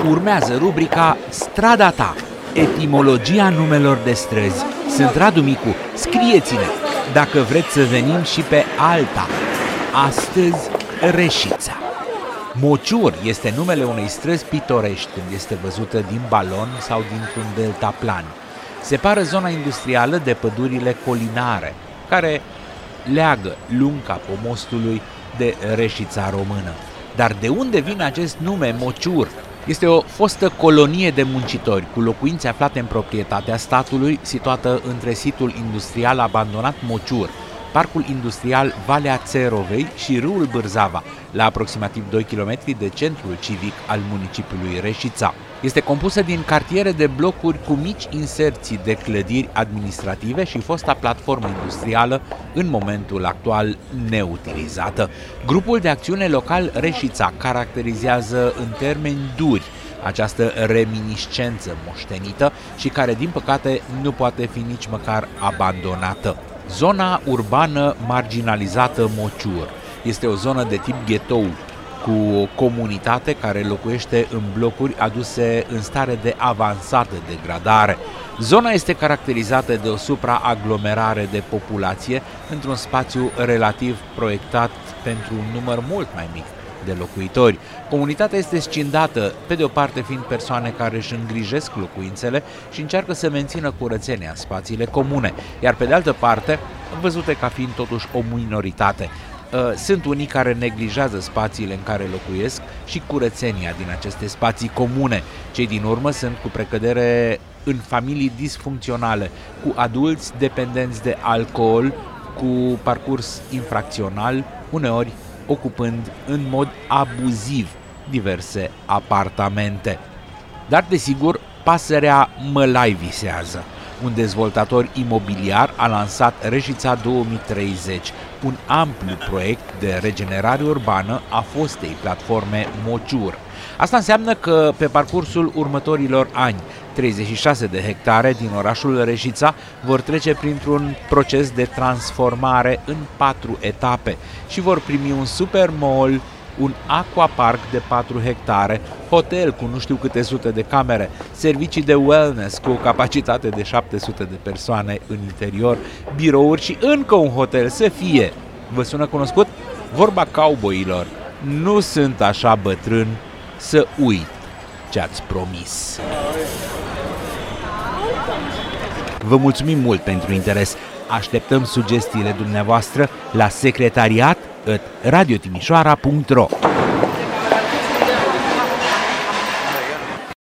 Urmează rubrica Strada ta, etimologia numelor de străzi. Sunt Radu Micu, scrieți-ne dacă vreți să venim și pe alta. Astăzi, Reșița. Mociur este numele unei străzi pitorești când este văzută din balon sau dintr-un deltaplan. Separă zona industrială de pădurile colinare, care leagă lunga pomostului de Reșița română. Dar de unde vine acest nume, Mociur? Este o fostă colonie de muncitori cu locuințe aflate în proprietatea statului, situată între situl industrial abandonat Mociur, parcul industrial Valea Țerovei și râul Bârzava, la aproximativ 2 km de centrul civic al municipiului Reșița. Este compusă din cartiere de blocuri cu mici inserții de clădiri administrative și fosta platformă industrială, în momentul actual neutilizată. Grupul de acțiune local Reșița caracterizează în termeni duri această reminiscență moștenită și care, din păcate, nu poate fi nici măcar abandonată. Zona urbană marginalizată Mociur este o zonă de tip ghetou, cu o comunitate care locuiește în blocuri aduse în stare de avansată degradare. Zona este caracterizată de o supraaglomerare de populație într-un spațiu relativ proiectat pentru un număr mult mai mic de locuitori. Comunitatea este scindată, pe de o parte fiind persoane care își îngrijesc locuințele și încearcă să mențină curățenia în spațiile comune, iar pe de altă parte, văzute ca fiind totuși o minoritate. Sunt unii care neglijează spațiile în care locuiesc și curățenia din aceste spații comune. Cei din urmă sunt cu precădere în familii disfuncționale, cu adulți dependenți de alcool, cu parcurs infracțional, uneori ocupând în mod abuziv diverse apartamente. Dar, desigur, pasărea mălai visează. Un dezvoltator imobiliar a lansat Reșița 2030, un amplu proiect de regenerare urbană a fostei platforme Mociur. Asta înseamnă că pe parcursul următorilor ani, 36 de hectare din orașul Reșița vor trece printr-un proces de transformare în 4 etape și vor primi un super mall, un aquapark de 4 hectare, hotel cu nu știu câte sute de camere, servicii de wellness cu o capacitate de 700 de persoane în interior, birouri și încă un hotel să fie. Vă sună cunoscut? Vorba cowboyilor. Nu sunt așa bătrân să uit ce ați promis. Vă mulțumim mult pentru interes. Așteptăm sugestiile dumneavoastră la secretariat@radiotimișoara.ro.